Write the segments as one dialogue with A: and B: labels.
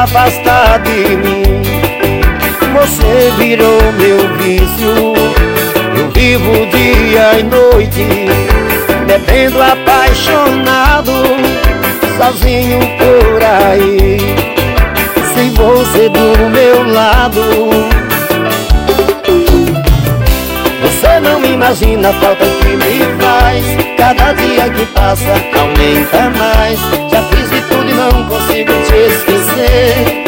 A: afasta de mim. Você virou meu vício. Eu vivo dia e noite, bebendo apaixonado, sozinho por aí, sem você do meu lado. Você não imagina a falta que me faz. Cada dia que passa aumenta mais. Já fiz de tudo e não consigo te esquecer.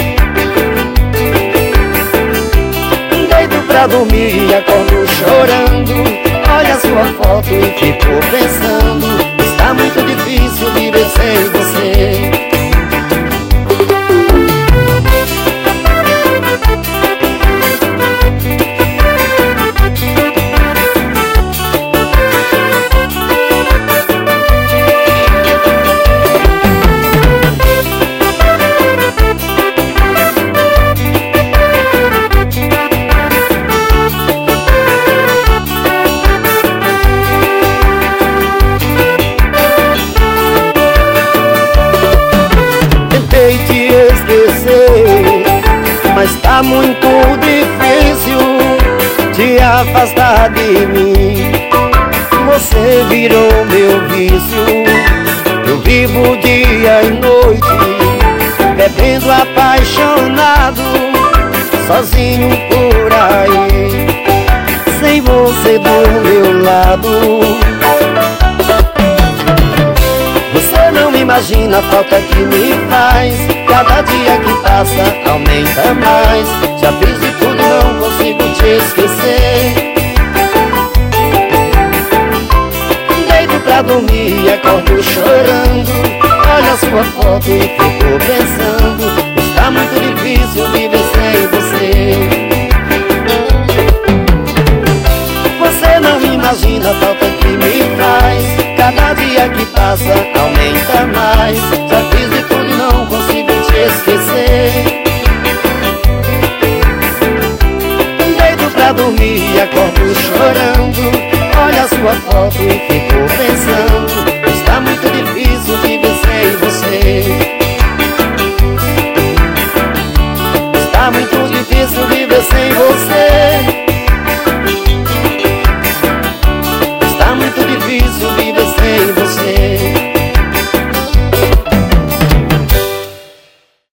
A: Deito pra dormir e acordo chorando. Olho a sua foto e fico pensando. Está muito difícil viver sem você. Mas tá muito difícil te afastar de mim. Você virou meu vício. Eu vivo dia e noite, bebendo apaixonado, sozinho por aí, sem você do meu lado. Você não imagina a falta que me faz. Cada dia que passa aumenta mais. Já fiz de tudo e não consigo te esquecer. Deito pra dormir e acordo chorando. Olho a sua foto e fico pensando. Está muito difícil viver sem você. Você não imagina a falta que me faz. Cada dia que passa aumenta mais. Já fiz de tudo e não consigo te esquecer. Deito pra dormir e acordo chorando. Olho a sua foto e fico pensando. Está muito difícil viver sem você.